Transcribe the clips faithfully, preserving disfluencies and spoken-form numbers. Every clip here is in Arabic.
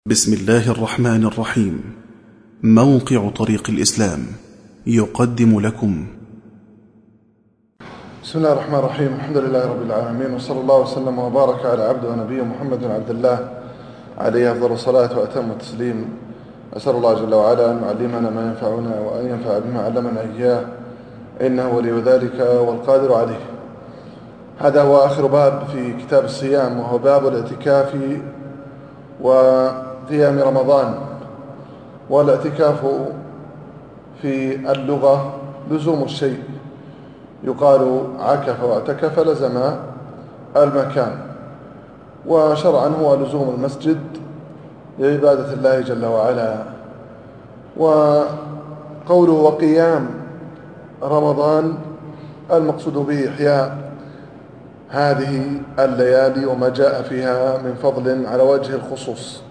بسم الله الرحمن الرحيم. موقع طريق الإسلام يقدم لكم. بسم الله الرحمن الرحيم. الحمد لله رب العالمين، وصلى الله وسلم وبارك على عبده ونبيه محمد بن عبد الله عليه أفضل الصلاة وأتم التسليم. أسأل الله جل وعلا أن يعلمنا ما ينفعنا وأن ينفع بما علمنا إياه، إنه ولي ذلك والقادر عليه. هذا هو آخر باب في كتاب الصيام، وهو باب الاعتكاف وقيام رمضان. والاعتكاف في اللغة لزوم الشيء، يقال عكف واعتكف لزم المكان، وشرعا هو لزوم المسجد لعبادة الله جل وعلا. وقوله وقيام رمضان المقصود به إحياء هذه الليالي وما جاء فيها من فضل على وجه الخصوص،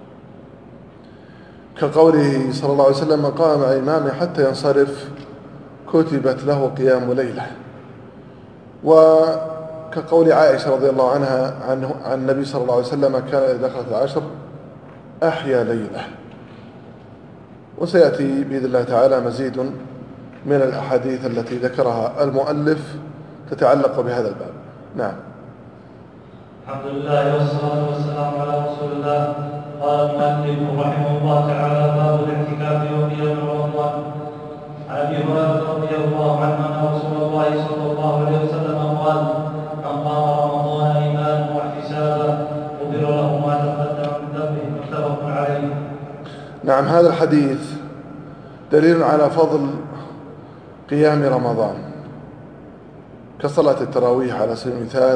كقوله صلى الله عليه وسلم: من قام مع إمامه حتى ينصرف كتبت له قيام ليلة. وكقول عائشة رضي الله عنها عن عن النبي صلى الله عليه وسلم: كان إذا دخلت العشر أحيا ليلة. وسيأتي بإذن الله تعالى مزيد من الأحاديث التي ذكرها المؤلف تتعلق بهذا الباب. نعم. الحمد لله والصلاة والسلام على رسول الله. قال المؤلف رحمه الله تعالى: باب الاعتكاف وقيام رمضان. عن ابي هريره رضي الله عنه ان رسول الله صلى الله عليه وسلم قال: من قام رمضان ايمانا واحتسابا غفر له ما تقدم من ذنبه. متفق عليه. نعم، هذا الحديث دليل على فضل قيام رمضان كصلاة التراويح على سبيل المثال،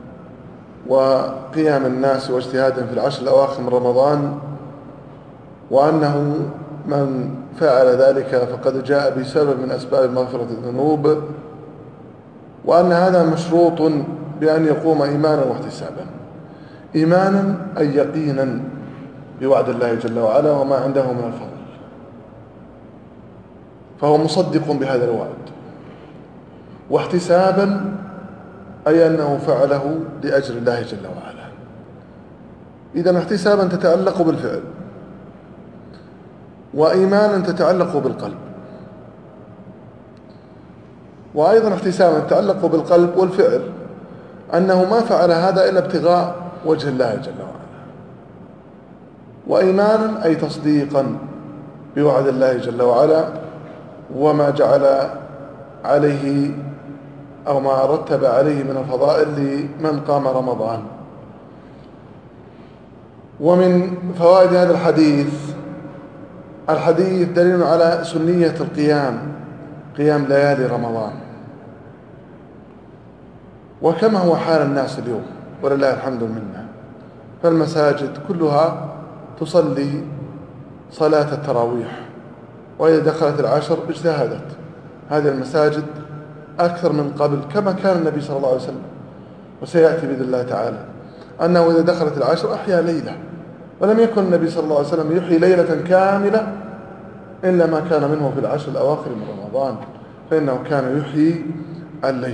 وقيام الناس واجتهادهم في العشر الأواخر من رمضان، وأنه من فعل ذلك فقد جاء بسبب من أسباب مغفرة الذنوب، وأن هذا مشروط بأن يقوم إيمانا واحتسابا. إيمانا أي يقينا بوعد الله جل وعلا وما عنده من الفضل، فهو مصدق بهذا الوعد. واحتسابا أي أنه فعله لأجل الله جل وعلا. إذا احتسابا تتعلق بالفعل، وإيمانا تتعلق بالقلب، وأيضا احتسابا تتعلق بالقلب والفعل، أنه ما فعل هذا إلا ابتغاء وجه الله جل وعلا. وإيمانا أي تصديقا بوعد الله جل وعلا وما جعل عليه أو ما رتب عليه من الفضائل لمن قام رمضان. ومن فوائد هذا الحديث الحديث دليل على سنية القيام، قيام ليالي رمضان، وكما هو حال الناس اليوم ولله الحمد والمنة، فالمساجد كلها تصلي صلاة التراويح، وإذا دخلت العشر اجتهدت هذه المساجد أكثر من قبل، كما كان النبي صلى الله عليه وسلم. وسيأتي بإذن الله تعالى أنه إذا دخلت العشر أحيا ليلة، ولم يكن النبي صلى الله عليه وسلم يحيي ليلة كاملة إلا ما كان منه في العشر الأواخر من رمضان، فإنه كان يحيي الليل.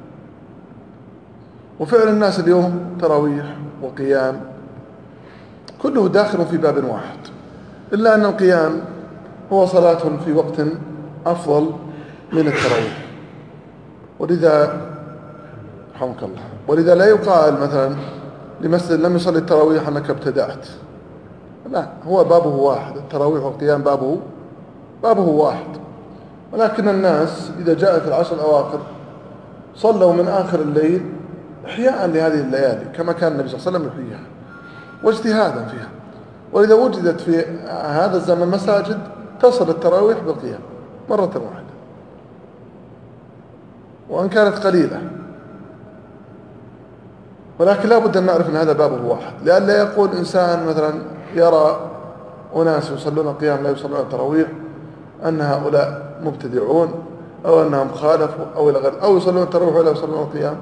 وفعل الناس اليوم تراويح وقيام كله داخل في باب واحد، إلا أن القيام هو صلاة في وقت أفضل من التراويح. ولذا رحمك الله ولذا لا يقال مثلا لمسجد لم يصلي التراويح أنك ابتدعت، لا، هو بابه واحد، التراويح والقيام بابه بابه واحد. ولكن الناس إذا جاءت العشر الأواخر صلوا من آخر الليل إحياء لهذه الليالي كما كان النبي صلى الله عليه وسلم يحييها واجتهادا فيها. ولذا وجدت في هذا الزمن مساجد تصل التراويح بالقيام مرة واحدة، وأن كانت قليلة، ولكن لا بد أن نعرف أن هذا بابه واحد، لئلا يقول إنسان مثلا يرى أناس يصلون القيام لا يصلون التراويح أن هؤلاء مبتدعون أو أنهم خالفوا أو إلى غير، أو يصلون التراويح ولا يصلون القيام.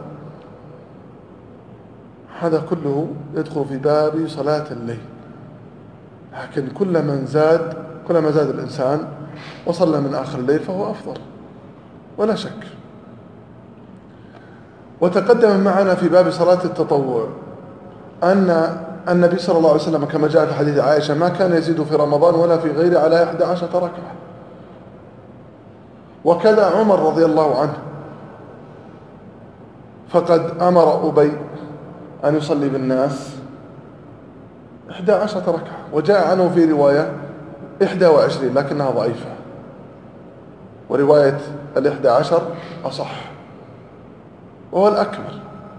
هذا كله يدخل في باب صلاة الليل. لكن كل من زاد كلما زاد الإنسان وصلى من آخر الليل فهو أفضل ولا شك. وتقدم معنا في باب صلاة التطوع أن النبي صلى الله عليه وسلم كما جاء في حديث عائشة ما كان يزيد في رمضان ولا في غيره على إحدى عشرة ركعة. وكذا عمر رضي الله عنه، فقد أمر أبي أن يصلي بالناس إحدى عشرة ركعة، وجاء عنه في رواية إحدى وعشرين لكنها ضعيفة، ورواية الإحدى عشر أصح وهو الأكمل.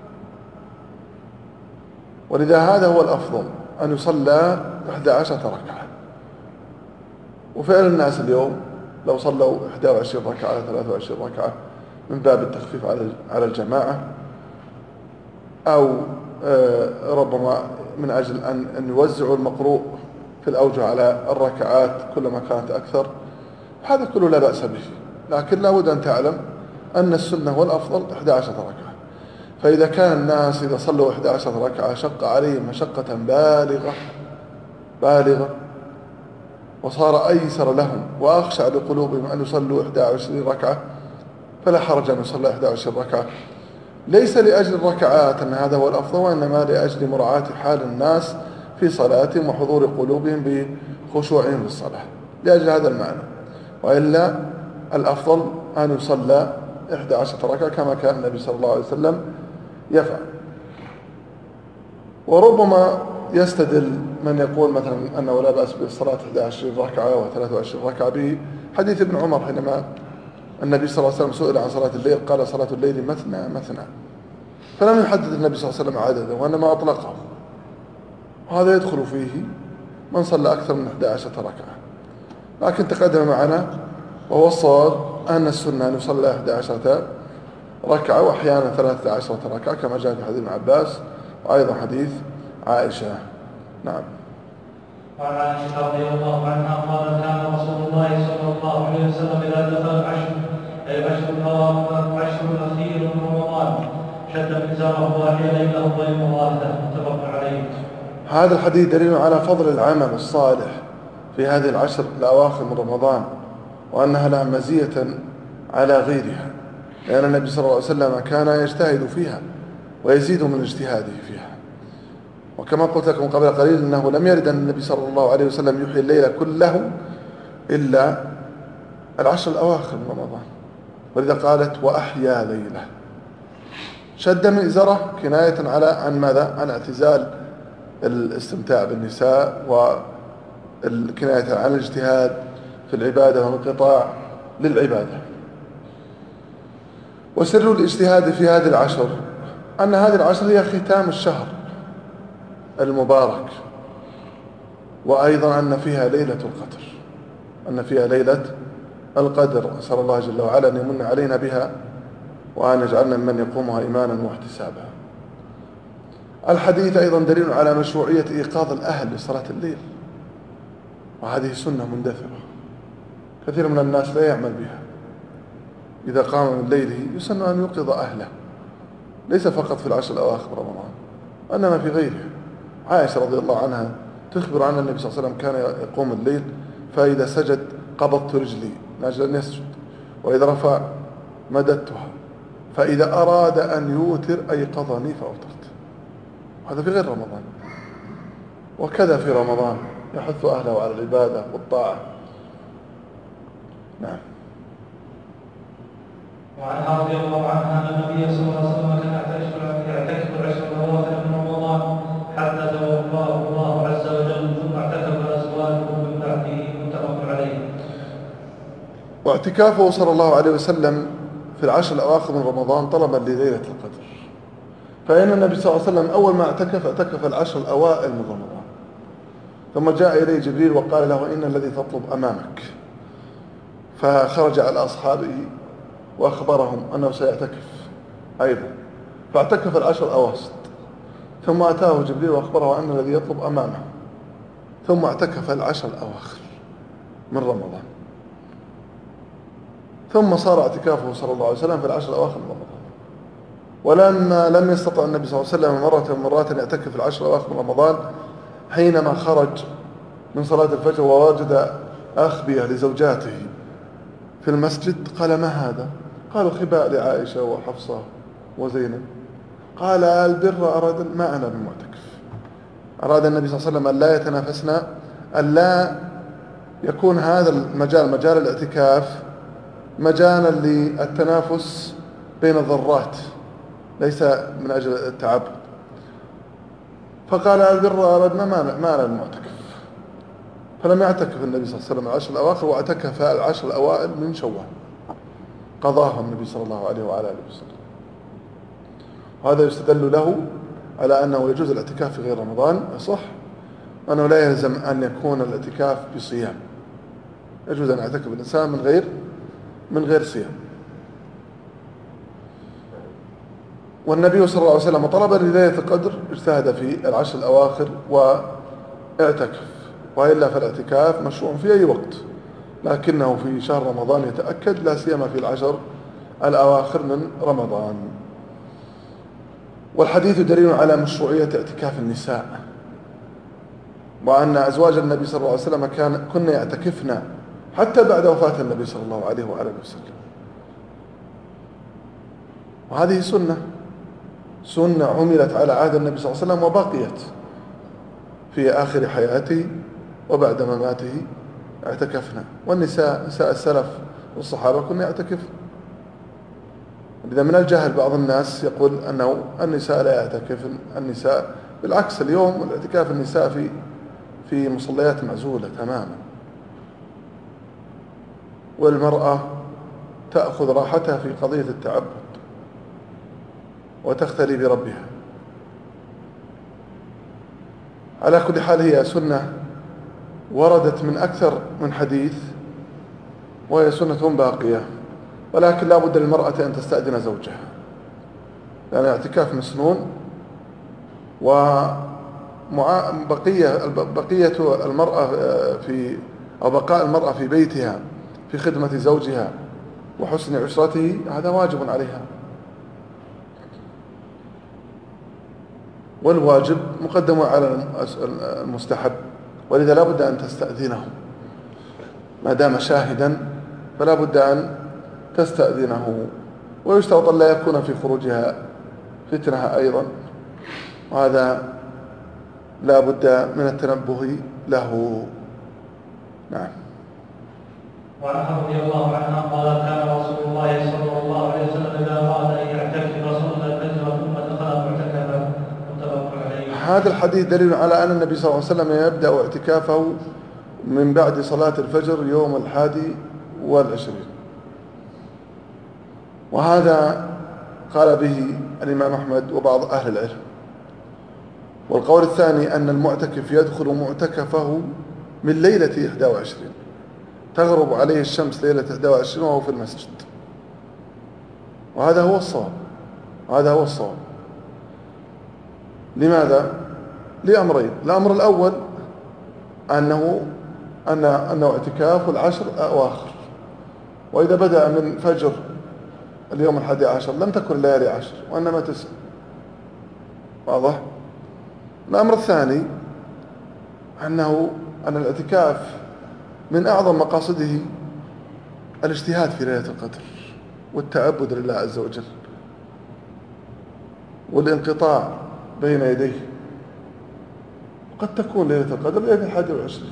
ولذا هذا هو الأفضل، أن يصلى إحدى عشرة ركعة. وفعل الناس اليوم لو صلوا إحدى وعشرين ركعة على ثلاثة وعشرين ركعة من باب التخفيف على الجماعة، أو ربما من أجل أن يوزعوا المقروء في الأوجه على الركعات كلما كانت أكثر، هذا كله لا بأس به. لكن لا بد أن تعلم أن السنة والأفضل إحدى عشرة ركعة. فإذا كان الناس إذا صلوا إحدى عشرة ركعة شق عليهم مشقة بالغة بالغة وصار أيسر لهم وأخشع لقلوبهم أن يصلوا إحدى وعشرين ركعة، فلا حرج أن يصلى إحدى وعشرين ركعة، ليس لأجل الركعات أن هذا هو الأفضل، وإنما لأجل مراعاة حال الناس في صلاتهم وحضور قلوبهم بخشوعهم في الصلاة، لأجل هذا المعنى. وإلا الأفضل أن يصلى إحدى عشرة ركعة كما كان النبي صلى الله عليه وسلم يفعل. وربما يستدل من يقول مثلا أنه لا بأس بالصلاة إحدى وعشرين ركعة وثلاثة وعشرين ركعة بحديث ابن عمر حينما النبي صلى الله عليه وسلم سئل عن صلاة الليل قال صلاة الليل مثنى مثنى، فلم يحدد النبي صلى الله عليه وسلم عددا وإنما أطلقه. وهذا يدخل فيه من صلى أكثر من إحدى عشرة ركعة. لكن تقدم معنا وهو الصواب أن السنة أن يصلى إحدى عشرة ركعة وأحيانا ثلاثة عشرة ركعة كما جاء في حديث ابن عباس وأيضا حديث عائشة. نعم. وعن عائشة رضي الله عنها قال كان رسول الله صلى الله عليه وسلم إذا دخل العشر أي العشر الأواخر العشر الأخير من رمضان شد مئزره وأحيا ليله ضيم ظاهره متفق عليه. هذا الحديث دليل على فضل العمل الصالح في هذه العشر الأواخر من رمضان، وأنها لها مزية على غيرها، لأن النبي صلى الله عليه وسلم كان يجتهد فيها ويزيد من اجتهاده فيها. وكما قلت لكم قبل قليل أنه لم يرد أن النبي صلى الله عليه وسلم يحيي الليل كله إلا العشر الأواخر من رمضان، ولذا قالت وأحيا ليله. شد مئزره كناية على عن ماذا؟ عن اعتزال الاستمتاع بالنساء والكناية عن الاجتهاد في العبادة والانقطاع للعبادة. وسر الاجتهاد في هذه العشر أن هذه العشر هي ختام الشهر المبارك، وأيضا أن فيها ليلة القدر، أن فيها ليلة القدر. أسأل الله جل وعلا أن يمن علينا بها وأن يجعلنا من يقومها إيمانا واحتسابا. الحديث أيضا دليل على مشروعية إيقاظ الأهل لصلاة الليل، وهذه سنة مندثرة كثير من الناس لا يعمل بها. إذا قام من ليله يسن أن يوقظ أهله، ليس فقط في العشر الأواخر من رمضان وإنما في غيره. عائشة رضي الله عنها تخبر عن النبي صلى الله عليه وسلم كان يقوم الليل فإذا سجد قبضت رجلي من أجل أن يسجد، وإذا رفع مددتها، فإذا أراد أن يوتر أيقظني فأوترت. هذا في غير رمضان. وكذا في رمضان يحث أهله على العبادة والطاعة. نعم. وعنها رضي الله عنها أن النبي صلى الله عليه وسلم كان يعتكف العشر الأواخر من رمضان حتى توفاه الله عز وجل، ثم اعتكف أزواجه من بعده متفق عليه. واعتكافه صلى الله عليه وسلم في العشر الأواخر من رمضان طلبا لليلة القدر، فإن النبي صلى الله عليه وسلم أول ما اعتكف اعتكف العشر الأوائل من رمضان، ثم جاء إليه جبريل وقال له إن الذي تطلب أمامك، فخرج على أصحابه وأخبرهم أنه سيعتكف أيضا، فاعتكف العشر الأواسط، ثم أتاه جبريل وأخبره أن الذي يطلب أمامه، ثم اعتكف العشر الأواخر من رمضان، ثم صار اعتكافه صلى الله عليه وسلم في العشر الأواخر من رمضان. ولما لم يستطع النبي صلى الله عليه وسلم مرة من مرات أن يعتكف في العشر الأواخر من رمضان، حينما خرج من صلاة الفجر ووجد أخبية لزوجاته في المسجد قال ما هذا؟ قالوا خباء لعائشة وحفصة وزينب. قال البر أراد ما أنا بمعتكف، أراد النبي صلى الله عليه وسلم أن لا يتنافسنا، أن لا يكون هذا المجال مجال الاعتكاف مجالا للتنافس بين الضرات، ليس من أجل التعب. فقال البر أردنا ما لا المعتكف، فلم يعتكف النبي صلى الله عليه وسلم العشر الأواخر، واعتكف العشر الأوائل من شوال قضاها النبي صلى الله عليه وعلى آله وسلم. وهذا يستدل له على أنه يجوز الاعتكاف في غير رمضان، صح، أنه لا يلزم أن يكون الاعتكاف بصيام، يجوز أن يعتكف الإنسان من غير من غير صيام. والنبي صلى الله عليه وسلم طلب ليلة القدر، اجتهد في العشر الأواخر واعتكف، وإلا فالاعتكاف مشروع في أي وقت، لكنه في شهر رمضان يتأكد، لا سيما في العشر الأواخر من رمضان. والحديث دليل على مشروعية اعتكاف النساء، وأن أزواج النبي صلى الله عليه وسلم كان كن يعتكفن حتى بعد وفاة النبي صلى الله عليه وآله وسلم. وهذه سنة سنة عملت على عهد النبي صلى الله عليه وسلم وبقيت في آخر حياته وبعد مماته اعتكفنا. والنساء نساء السلف والصحابة كنا يعتكفن. إذا من الجهل بعض الناس يقول أنه النساء لا يعتكفن، النساء بالعكس، اليوم الاعتكاف النساء في في مصليات معزولة تماما، والمرأة تأخذ راحتها في قضية التعبد وتختلي بربها. على كل حال هي سنة وردت من أكثر من حديث، وهي سنة باقية، ولكن لا بد للمرأة أن تستأذن زوجها، لأن الاعتكاف مسنون، وبقية بقية المرأة في أو بقاء المرأة في بيتها في خدمة زوجها وحسن عشرته هذا واجب عليها، والواجب مقدم على المستحب، ولذا لا بد أن تستأذنه ما دام شاهدا، فلا بد أن تستأذنه. ويشترط أن لا يكون في خروجها فتنة أيضا، وهذا لا بد من التنبه له. نعم. وعنها رضي الله عنها قال كان رسول الله صلى الله عليه وسلم إذا أراد أن يعتكف صلى الفجر ثم دخل معتكفا، متفق عليه. هذا الحديث دليل على أن النبي صلى الله عليه وسلم يبدأ اعتكافه من بعد صلاة الفجر يوم الحادي والعشرين، وهذا قال به الإمام أحمد وبعض أهل العلم. والقول الثاني أن المعتكف يدخل معتكفه من ليلة إحدى وعشرين، تغرب عليه الشمس ليلة إحدى وعشرين وهو في المسجد، وهذا هو الصواب، وهذا هو الصواب. لماذا؟ لأمرين. الأمر الأول أنه أن أنه اعتكاف العشر الأواخر، وإذا بدأ من فجر اليوم الحادي عشر لم تكن الليالي عشر وإنما تسع. واضح؟ الأمر الثاني أنه أن الاعتكاف من أعظم مقاصده الاجتهاد في ليلة القدر والتعبد لله عز وجل والانقطاع بين يديه. قد تكون ليلة القدر ليلة الحادي والعشرين.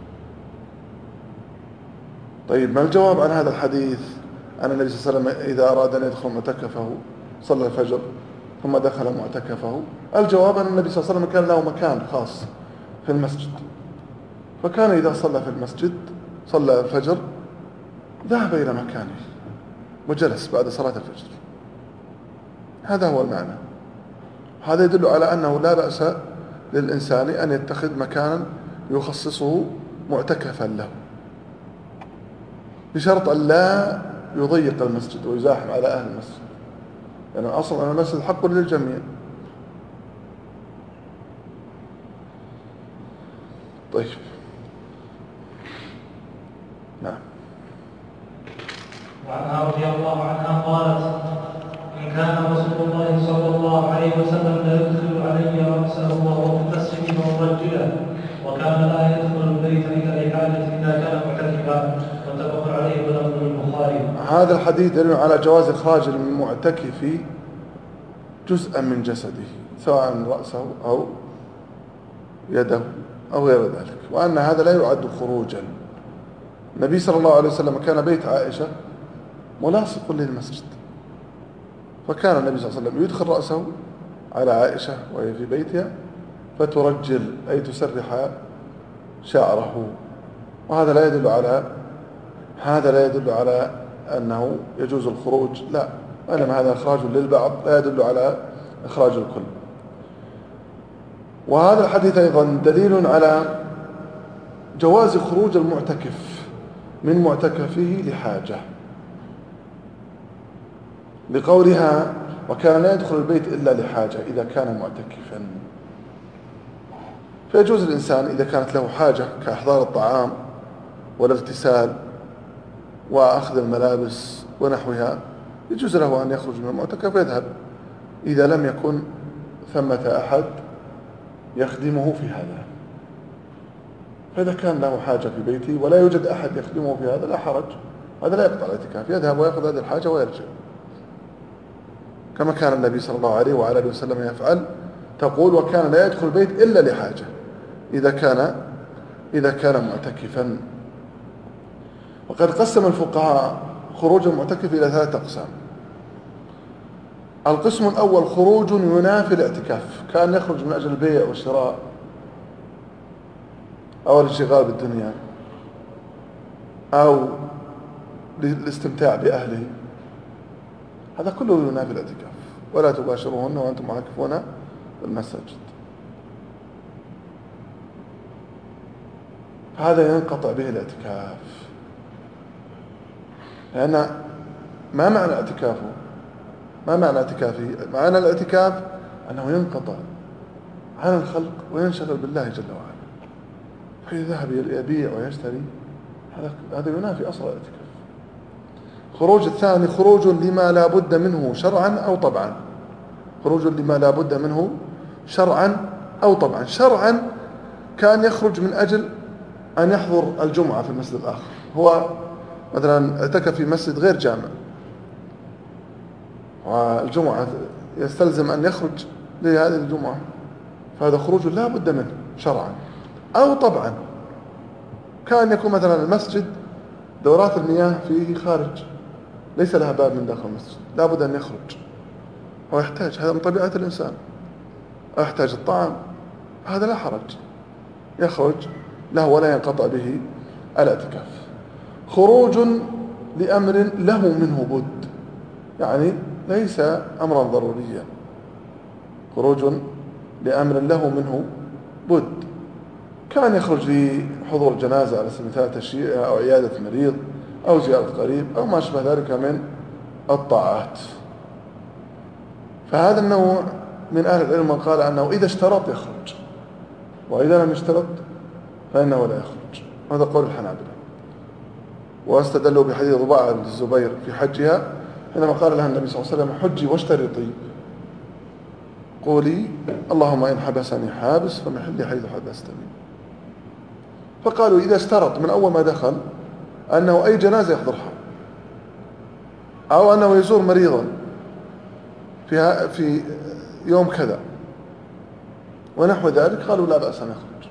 طيب، ما الجواب عن هذا الحديث أن النبي صلى الله عليه وسلم إذا أراد أن يدخل معتكفه صلى الفجر ثم دخل معتكفه؟ الجواب أن النبي صلى الله عليه وسلم كان له مكان خاص في المسجد، فكان إذا صلى في المسجد صلى الفجر ذهب إلى مكانه وجلس بعد صلاة الفجر. هذا هو المعنى. هذا يدل على أنه لا بأس للإنسان أن يتخذ مكانا يخصصه معتكفا له، بشرط أن لا يضيق المسجد ويزاحم على أهل المسجد، لأن يعني أصلا المسجد حق للجميع. طيب، نعم. وعنها رضي الله عنها قالت إن كان رسول الله صلى الله عليه وسلم لا يدخل علي رأسه وهو متسم ومرجلا، وكان لا يدخل البيت إلا لحاجة إذا كان معتكفا، متفق عليه ولفظ البخاري. هذا الحديث دليل على جواز إخراج المعتكف جزءا من جسده، سواء رأسه أو يده أو غير ذلك، وأن هذا لا يعد خروجا. النبي صلى الله عليه وسلم كان بيت عائشة ملاصق للمسجد، فكان النبي صلى الله عليه وسلم يدخل رأسه على عائشة وهي في بيتها فترجل أي تسرح شعره، وهذا لا يدل على هذا لا يدل على أنه يجوز الخروج، لا، وإنما هذا إخراج للبعض لا يدل على إخراج الكل. وهذا الحديث أيضا دليل على جواز خروج المعتكف من معتكفه لحاجة، لقولها وكان لا يدخل البيت إلا لحاجة إذا كان معتكفا. فيجوز الإنسان إذا كانت له حاجة كإحضار الطعام والاغتسال وأخذ الملابس ونحوها، يجوز له أن يخرج من المعتكف ويذهب إذا لم يكن ثمة أحد يخدمه في هذا. فإذا كان له حاجة في بيته ولا يوجد أحد يخدمه في هذا لا حرج، هذا لا يقطع الاعتكاف، يذهب ويأخذ هذه الحاجة ويرجع، كما كان النبي صلى الله عليه وعلى آله وسلم يفعل. تقول وكان لا يدخل البيت إلا لحاجة إذا كان إذا كان معتكفا. وقد قسم الفقهاء خروج المعتكف إلى ثلاثة أقسام. القسم الأول خروج ينافي الاعتكاف، كان يخرج من أجل البيع والشراء أو الانشغال بالدنيا أو للاستمتاع بأهله، هذا كله ينافي الاعتكاف. ولا تباشروهن وأنتم عاكفون في المساجد، هذا ينقطع به الاعتكاف. لأن ما معنى اعتكافه ما معنى اعتكافه معنى الاعتكاف أنه ينقطع عن الخلق وينشغل بالله جل وعلا، فإذا ذهب يبيع ويشتري هذا هذا ينافي أصل الاعتكاف. خروج الثاني خروج لما لا بد منه شرعا أو طبعا، خروج لما لا بد منه شرعا أو طبعا. شرعا كان يخرج من أجل أن يحضر الجمعة في المسجد الآخر، هو مثلا اعتكف في مسجد غير جامع والجمعة يستلزم أن يخرج لهذه الجمعة، فهذا خروج لا بد منه شرعا أو طبعا. كان يكون مثلا المسجد دورات المياه فيه خارج، ليس لها باب من داخل المسجد، لا بد أن يخرج ويحتاج، هذا من طبيعة الإنسان، يحتاج الطعام، هذا لا حرج، يخرج له ولا ينقطع به الاعتكاف. خروج لأمر له منه بد، يعني ليس أمرا ضروريا، خروج لأمر له منه بد، كان يخرج لحضور جنازة على سبيل المثال تشييعها أو عيادة مريض أو زيارة قريب أو ما شابه ذلك من الطاعات. فهذا النوع من أهل العلم من قال أنه إذا اشترط يخرج، وإذا لم يشترط فإنه لا يخرج، هذا قول الحنابلة. واستدلوا بحديث ضباعة بنت الزبير في حجها حينما قال لها النبي صلى الله عليه وسلم حجي واشترطي، قولي اللهم إن حبسني حابس فمحلي حيث حبستني. فقالوا إذا اشترط من أول ما دخل أنه أي جنازة يحضرها أو أنه يزور مريضا في في يوم كذا ونحو ذلك، قالوا لا بأس أن يخرج.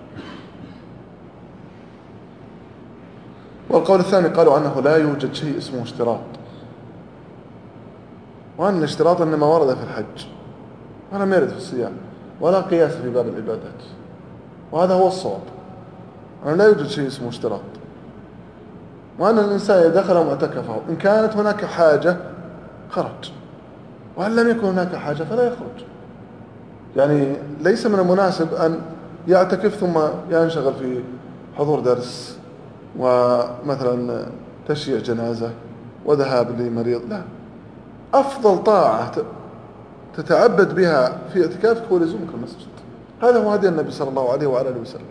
والقول الثاني قالوا أنه لا يوجد شيء اسمه اشتراط، وأن الاشتراط إنما ورد في الحج ولم يرد في الصيام ولا قياس في باب العبادات، وهذا هو الصواب، أنه لا يوجد شيء اسمه اشتراط، وأن الإنسان إذا دخل معتكفه إن كانت هناك حاجة خرج، وإن لم يكن هناك حاجة فلا يخرج. يعني ليس من المناسب أن يعتكف ثم ينشغل في حضور درس ومثلا تشييع جنازة وذهاب لمريض، لا، أفضل طاعة تتعبد بها في اعتكافك هو لزومك المسجد، هذا هو هدي النبي صلى الله عليه وعلى آله وسلم.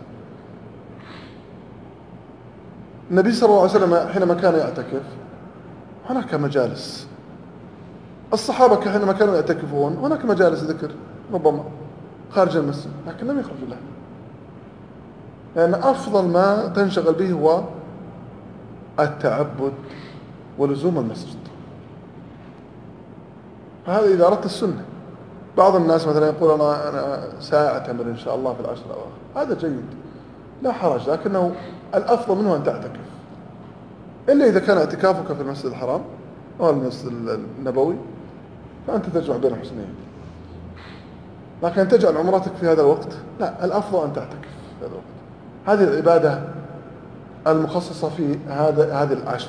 النبي صلى الله عليه وسلم حينما كان يعتكف هناك مجالس، الصحابة حينما كانوا يعتكفون هناك مجالس ذكر ربما خارج المسجد، لكن لم يخرجوا لها، لأن يعني أفضل ما تنشغل به هو التعبد ولزوم المسجد. فهذا إذا أردت السنة، بعض الناس مثلا يقول أنا, أنا سأعتمر إن شاء الله في العشر الأواخر، هذا جيد لا حرج، لكنه الأفضل منه أن تعتكف، إلا إذا كان اعتكافك في المسجد الحرام أو المسجد النبوي فأنت تجمع بين الحسنين. لكن أن تجعل عمرتك في هذا الوقت لا، الأفضل أن تعتكف في هذا الوقت. هذه العبادة المخصصة في هذا هذه العشر.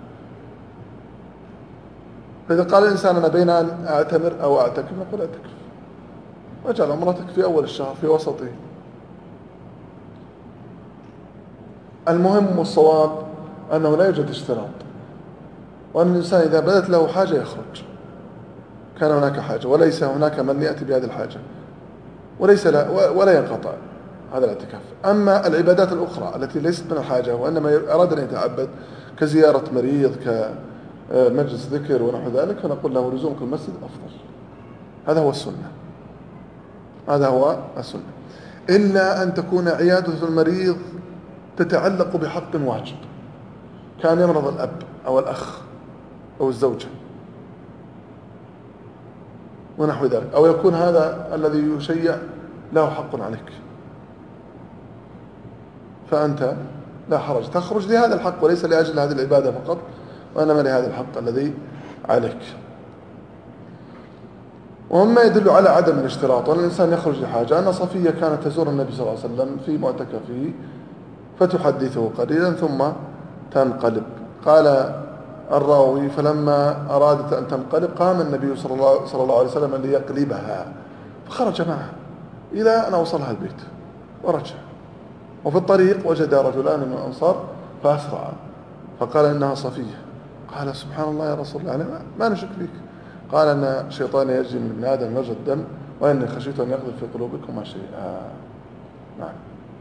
فإذا قال الإنسان أنا بين أن أعتمر أو أعتكف، نقول أعتكف واجعل عمرتك في أول الشهر في وسطه. المهم والصواب أنه لا يوجد اشتراط، وأن الإنسان إذا بدت له حاجة يخرج، كان هناك حاجة وليس هناك من يأتي بهذه الحاجة، وليس لا ولا ينقطع هذا الاعتكاف. أما العبادات الأخرى التي ليست من الحاجة وإنما أراد أن يتعبد كزيارة مريض كمجلس ذكر ونحو ذلك، فنقول له لزومك المسجد أفضل. هذا هو السنة، هذا هو السنة، إلا أن تكون عيادة المريض تتعلق بحق واجب، كان يمرض الأب أو الأخ أو الزوجة ونحو ذلك، أو يكون هذا الذي يشيع له حق عليك، فأنت لا حرج تخرج لهذا الحق وليس لأجل هذه العبادة فقط، وإنما لهذا الحق الذي عليك. ومما يدل على عدم الاشتراط وأن الإنسان يخرج لحاجة أن صفية كانت تزور النبي صلى الله عليه وسلم في معتكفه فتحدثه قليلا ثم تنقلب. قال الراوي فلما أرادت أن تنقلب قام النبي صلى الله, صلى الله عليه وسلم ليقلبها، فخرج معها إلى أن أوصلها البيت ورجع. وفي الطريق وجد رجلان من الأنصار فأسرع، فقال إنها صفية. قال سبحان الله يا رسول الله، ما نشك فيك. قال أن الشيطان يجري من ابن آدم مجرى الدم وإني خشيت أن يقذف في قلوبكما شيئا. نعم.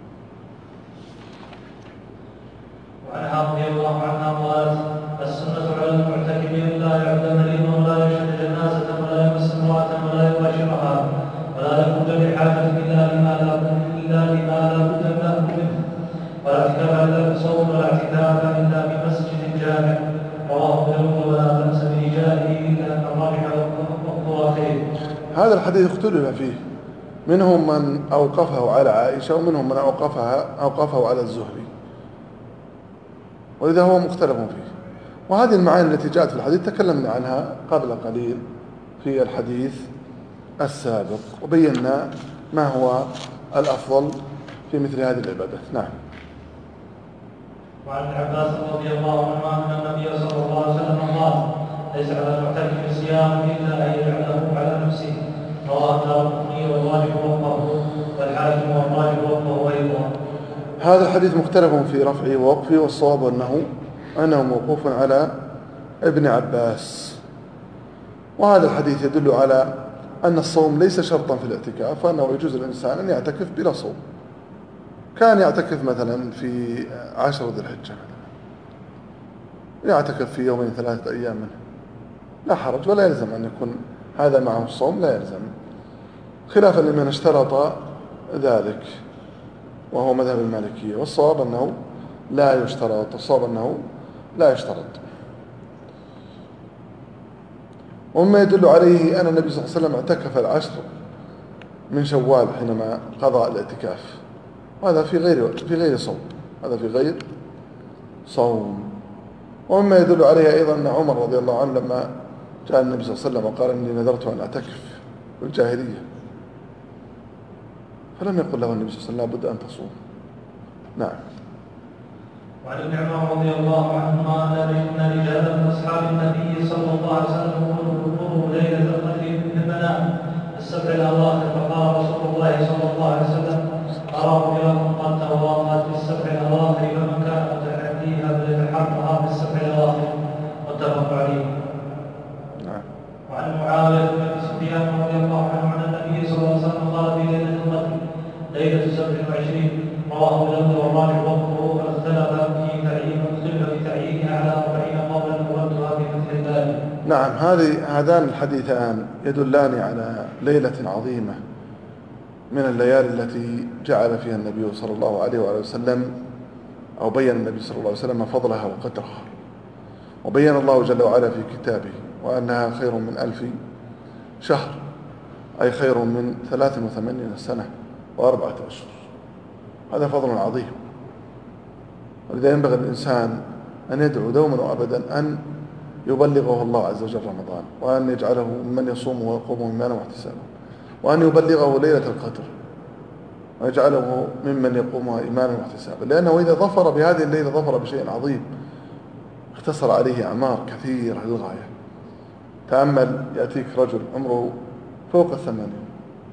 وعنها رضي الله عنها قالت السنة على المعتكف لا يعد مريضا ولا يشهد جنازة ولا يمس امرأة ولا يباشرها ولا يخرج لحاجة إلا لما لا إلا لما لا بد له منه، ولا اعتكاف إلا بصوم ولا اعتكاف إلا بمسجد جامع. رواه داود ولا بأس برجاله إلا أن الراجح وقته خير. هذا الحديث اختلف فيه، منهم من أوقفه على عائشة ومنهم من أوقفها أوقفه على الزهري، ولذا هو مختلف فيه. وهذه المعاني التي جاءت في الحديث تكلمنا عنها قبل قليل في الحديث السابق وبينا ما هو الأفضل في مثل هذه العبادات. نعم. وعن عباس رضي الله عنه أن النبي صلى الله عليه وسلم قال ليس على المعتكف صيام إلا أن يجعله على نفسه. رواه الدارقطني والراجح وقفه والحاكم والراجح وقفه أيضا. هذا الحديث مختلف في رفعه ووقفه، والصواب أنه أنه موقوف على ابن عباس. وهذا الحديث يدل على أن الصوم ليس شرطا في الاعتكاف، فأنه يجوز الإنسان أن يعتكف بلا صوم. كان يعتكف مثلا في عشر ذي الحجة، يعتكف في يومين ثلاثة أيام منه لا حرج، ولا يلزم أن يكون هذا معه الصوم، لا يلزم، خلافا لمن اشترط ذلك وهو مذهب المالكية. والصواب أنه لا يشترط، الصواب أنه لا يشترط. ومما يدل عليه أن النبي صلى الله عليه وسلم اعتكف العشر من شوال حينما قضى الاعتكاف، وهذا في غير في غير صوم، هذا في غير صوم. ومما يدل عليه أيضا أن عمر رضي الله عنه لما جاء النبي صلى الله عليه وسلم وقال إني نذرت أن أعتكف في الجاهلية، فلم يقل له النبي صلى الله عليه وسلم لابد أن تصوم. نعم. وعن ابن عمر رضي الله عنهما أن رجالا من أصحاب النبي صلى الله عليه وسلم قروا ليلة القدر من المنام السبع الأواخر، فقال رسول الله صلى الله عليه وسلم أراه لكم قد تواطأت بالسبع الأواخر، فمن كان متحديها فليتحرها بالسبع الأواخر. متفق عليه. نعم. وعن معاوية بن سفيان رضي الله عنه عن النبي صلى الله عليه وسلم قال في ليلة القدر ليلة سبع وعشرين. رواه داود والراجح وقفه، فاختلف في تعيين اختلف في تعيينها على أربعين قولا وردها في مثل ذلك. نعم. هذه هذان الحديثان يدلان على ليلة عظيمة من الليالي التي جعل فيها النبي صلى الله عليه وآله وسلم أو بين النبي صلى الله عليه وسلم فضلها وقدرها، وبين الله جل وعلا في كتابه وأنها خير من ألف شهر. أي خير من ثلاث وثمانين سنة وأربعة أشهر. هذا فضل عظيم، ولذا ينبغي الإنسان أن يدعو دوما وأبدا أن يبلغه الله عز وجل رمضان، وأن يجعله ممن يصومه ويقومه إيمانا واحتسابا، وأن يبلغه ليلة القدر ويجعله ممن يقومها إيمانا واحتسابا، لأنه إذا ظفر بهذه الليلة ظفر بشيء عظيم اختصر عليه أعمار كثيرة للغاية. تأمل، يأتيك رجل عمره فوق الثمانين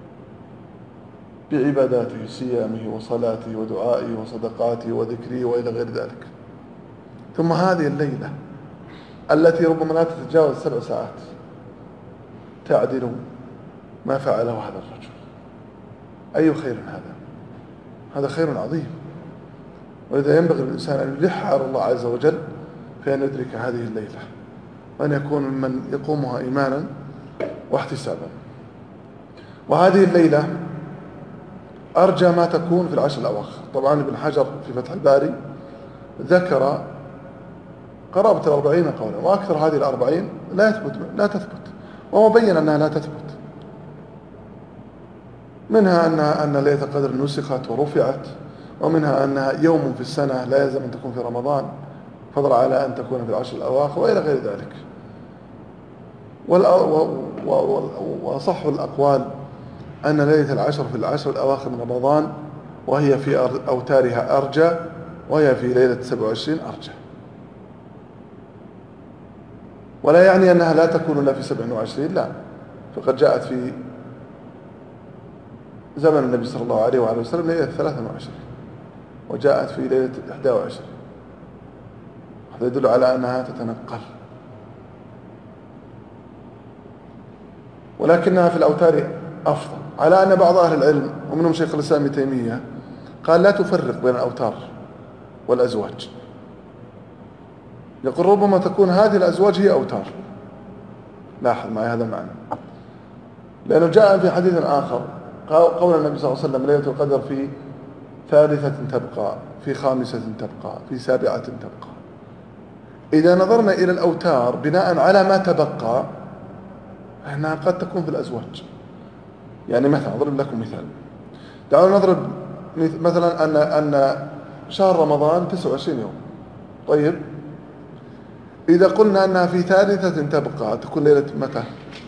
بعباداته، صيامه وصلاته ودعائه وصدقاته وذكره وإلى غير ذلك، ثم هذه الليلة التي ربما لا تتجاوز سبع ساعات تعدل ما فعله هذا الرجل. أي خير هذا؟ هذا خير عظيم، ولذا ينبغي للإنسان أن يلح على الله عز وجل في أن يدرك هذه الليلة، وأن يكون ممن يقومها إيمانا واحتسابا. وهذه الليلة أرجى ما تكون في العشر الأواخر. طبعا ابن حجر في فتح الباري ذكر قرابة الأربعين قولا، وأكثر هذه الأربعين لا يثبت لا تثبت وهو بين أنها لا تثبت. منها أنها أن ليلة القدر نسخت ورفعت، ومنها أنها يوم في السنة لا يلزم أن تكون في رمضان، فضل على أن تكون في العشر الأواخر وإلى غير ذلك. وصح الأقوال أن ليلة العشر في العشر الأواخر من رمضان وهي في أوتارها أرجى، وهي في ليلة سبع وعشرين أرجى، ولا يعني أنها لا تكون إلا في سبع وعشرين، لا، فقد جاءت في زمن النبي صلى الله عليه وآله وسلم ليلة ثلاثة وعشرين، وجاءت في ليلة إحدى وعشرين. هذا يدل على أنها تتنقل، ولكنها في الأوتار أفضل، على أن بعض أهل العلم ومنهم شيخ الإسلام ابن تيمية قال لا تفرق بين الأوتار والأزواج، يقول ربما تكون هذه الأزواج هي أوتار. لاحظ معي هذا المعنى، لأنه جاء في حديث آخر قول النبي صلى الله عليه وسلم ليلة القدر في ثالثة تبقى، في خامسة تبقى، في سابعة تبقى. إذا نظرنا إلى الأوتار بناء على ما تبقى فإنها قد تكون في الأزواج. يعني مثلا أضرب لكم مثال، دعونا نضرب مثلا أن أن شهر رمضان تسعة وعشرين يوم. طيب، إذا قلنا أنها في ثالثة تبقى تكون ليلة متى؟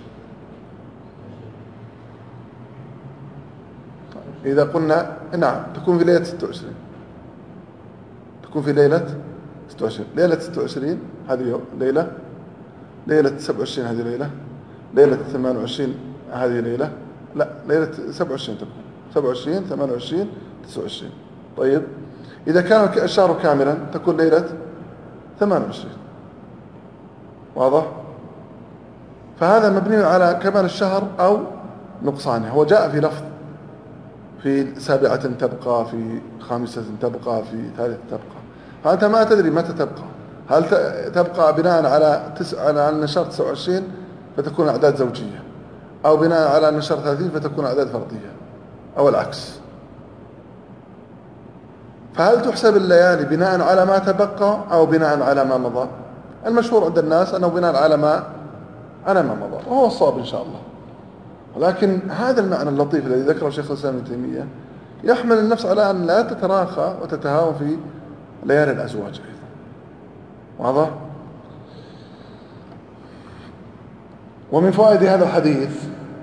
إذا قلنا نعم تكون في ليلة ستة وعشرين، تكون في ليلة ستة وعشرين. ليلة ستة وعشرين هذه ليلة، ليلة سبعة وعشرين هذه ليلة، ليلة ثمانية وعشرين هذه ليلة، لا، ليلة سبعة وعشرين تكون سبعة وعشرين ثمانية وعشرين تسعة وعشرين. طيب، إذا كان الشهر كاملا تكون ليلة ثمانية وعشرين. واضح؟ فهذا مبني على كمال الشهر أو نقصانه. هو جاء في لفظ في سابعة تبقى، في خامسة تبقى، في ثالثة تبقى، فأنت ما تدري متى تبقى. هل تبقى بناء على تسع على أن الشهر تسعة وعشرين فتكون أعداد زوجية، أو بناء على أن الشهر ثلاثين فتكون أعداد فردية، أو العكس. فهل تحسب الليالي بناء على ما تبقى أو بناء على ما مضى؟ المشهور عند الناس أنه بناء على ما على ما مضى، وهو الصواب إن شاء الله. ولكن هذا المعنى اللطيف الذي ذكره شيخ الإسلام ابن تيمية يحمل النفس على أن لا تتراخى وتتهاون في ليالي الأزواج أيضا. واضح؟ ومن فوائد هذا الحديث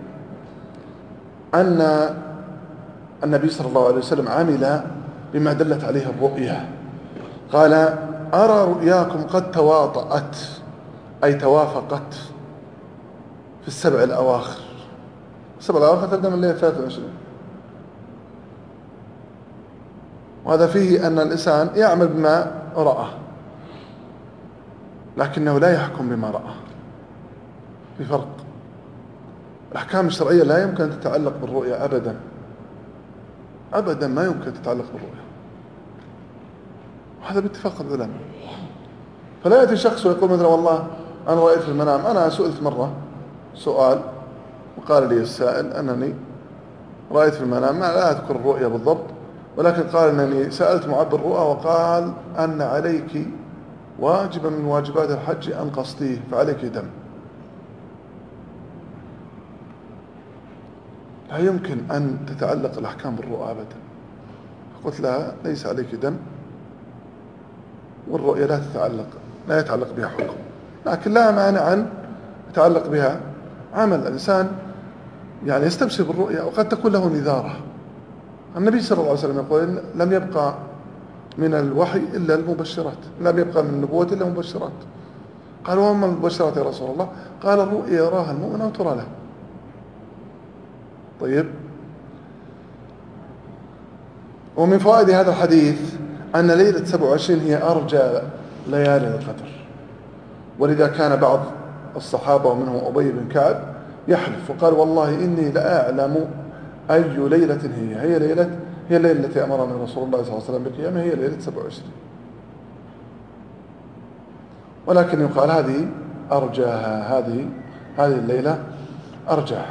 أن النبي صلى الله عليه وسلم عمل بما دلت عليه الرؤيا. قال أرى رؤياكم قد تواطأت، أي توافقت في السبع الأواخر. السبع الأواخر تبدأ من ليلة ثلاثة وعشرين، وهذا فيه أن الإنسان يعمل بما رأى لكنه لا يحكم بما رأى. في فرق. الأحكام الشرعية لا يمكن أن تتعلق بالرؤيا أبدا أبدا، ما يمكن تتعلق بالرؤيا، وهذا باتفاق العلماء. فلا يأتي شخص ويقول مثلا والله أنا رأيت في المنام. أنا سئلت مرة سؤال وقال لي السائل أنني رأيت في المنام، ما لا أذكر الرؤيا بالضبط، ولكن قال أنني سألت معبر الرؤى وقال أن عليك واجبا من واجبات الحج أن قصديه، فعليك دم. لا يمكن أن تتعلق الأحكام بالرؤى أبدا. قلت لها ليس عليك دم، والرؤية لا تتعلق لا يتعلق بها حكم، لكن لا مانع أن يتعلق بها عمل. الإنسان يعني يستبشر بالرؤيا وقد تكون له نذارة. النبي صلى الله عليه وسلم يقول لم يبقى من الوحي إلا المبشرات، لم يبقى من النبوة إلا المبشرات. قالوا وما المبشرات يا رسول الله؟ قال الرؤيا يراها المؤمن وترى له. طيب، ومن فوائد هذا الحديث أن ليلة سبع وعشرين هي أرجى ليالي القدر، ولذا كان بعض الصحابة ومنهم أبي بن كعب يحلف وقال والله إني لأعلم أي ليلة هي هي ليلة هي الليلة التي أمرنا رسول الله صلى الله عليه وسلم بقيامها، هي ليلة سبع وعشرين. ولكن يقال هذه أرجاها، هذه هذه الليلة أرجاها.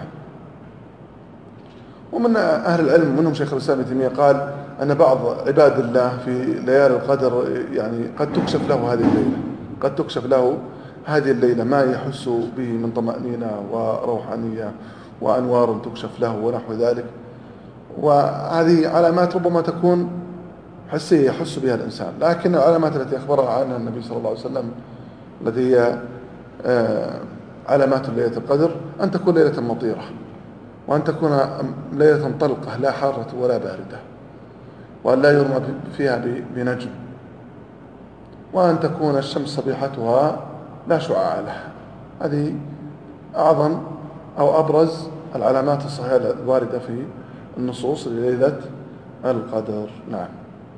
ومن أهل العلم منهم شيخ الإسلام ابن تيمية قال أن بعض عباد الله في ليالي القدر يعني قد تكشف له هذه الليلة، قد تكشف له هذه الليلة ما يحس به من طمأنينة وروحانية وأنوار تكشف له ونحو ذلك. وهذه علامات ربما تكون حسية يحس بها الإنسان، لكن العلامات التي أخبرها عنها النبي صلى الله عليه وسلم التي هي علامات ليلة القدر أن تكون ليلة مطيرة، وأن تكون ليلة طلقة لا حارة ولا باردة، وأن لا يرمى فيها بنجم، وأن تكون الشمس صبيحتها لا شعاع لها. هذه أعظم أو أبرز العلامات الصحيحة الواردة في النصوص لليلة القدر. نعم.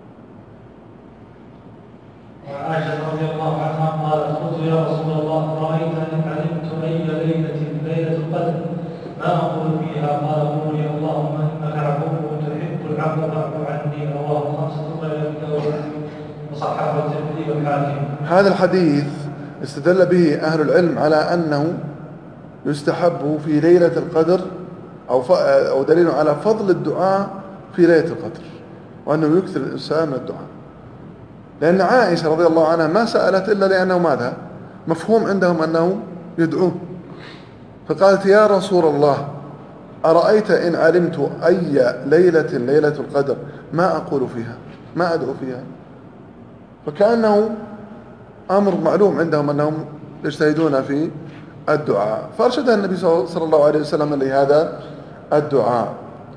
وعائشة رضي الله عنها قالت قلت يا رسول الله رأيت إن علمت أي ليلة ليلة القدر ما أقول فيها؟ قال قولي اللهم إنك عفو تحب العفو فاعف عني. رواه خمسة ولا يبدأ وصححه الترمذي والحاكم. هذا الحديث استدل به أهل العلم على أنه يستحب في ليلة القدر أو أو دليل على فضل الدعاء في ليلة القدر، وأنه يكثر الإنسان من الدعاء. لأن عائشة رضي الله عنها ما سألت إلا لأنه ماذا؟ مفهوم عندهم أنه يدعون، فقالت يا رسول الله أرأيت إن علمت أي ليلة ليلة القدر ما أقول فيها، ما أدعو فيها. فكأنه أمر معلوم عندهم أنهم يجتهدون في الدعاء، فأرشدها النبي صلى الله عليه وسلم لهذا الدعاء.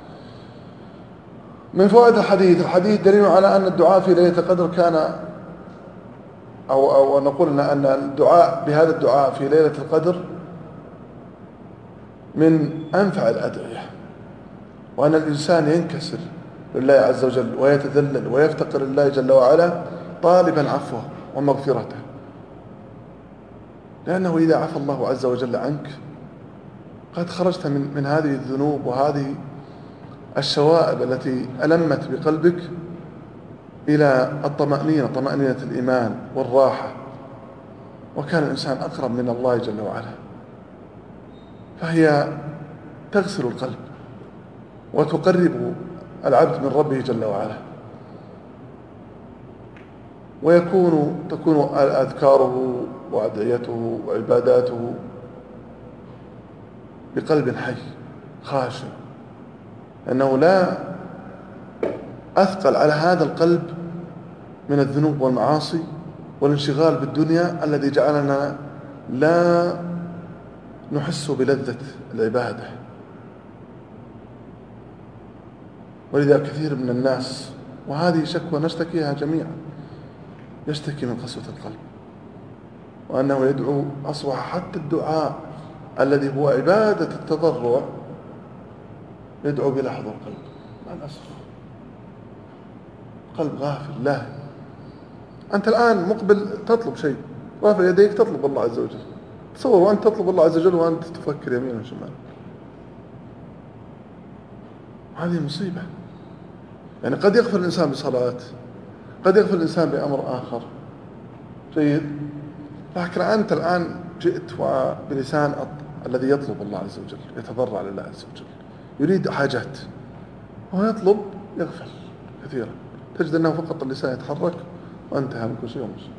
من فوائد الحديث الحديث دليل على أن الدعاء في ليلة القدر كان أو, أو نقول أن الدعاء بهذا الدعاء في ليلة القدر من أنفع الأدعية، وأن الإنسان ينكسر لله عز وجل ويتذلل ويفتقر لله جل وعلا طالبا عفوه ومغفرته، لأنه إذا عفى الله عز وجل عنك قد خرجت من, من هذه الذنوب وهذه الشوائب التي ألمت بقلبك إلى الطمأنينة، طمأنينة الإيمان والراحة، وكان الإنسان أقرب من الله جل وعلا. فهي تغسل القلب وتقرب العبد من ربه جل وعلا، ويكون تكون أذكاره وأدعيته وعباداته بقلب حي خاشع، أنه لا أثقل على هذا القلب من الذنوب والمعاصي والانشغال بالدنيا الذي جعلنا لا نحس بلذة العبادة. ولذا كثير من الناس، وهذه شكوى نشتكيها جميعا، يشتكي من قسوة القلب، وأنه يدعو أصبح حتى الدعاء الذي هو عبادة التضرع يدعو بلا حضور قلب. مع الأسف قلب غافل لاهي. أنت الآن مقبل تطلب شيء، رافع يديك تطلب الله عز وجل، تصور وأنت تطلب الله عز وجل وأنت تفكر يمين وشمال. هذه مصيبة. يعني قد يغفل الإنسان بصلاة، قد يغفل الإنسان بأمر آخر جيد، لكن أنت الآن جئت بلسان الذي يطلب الله عز وجل، يتضرع لله عز وجل، يريد حاجات، وهو يطلب يغفل كثيرا، تجد أنه فقط اللسان يتحرك وانتهى من كل شيء ومشي.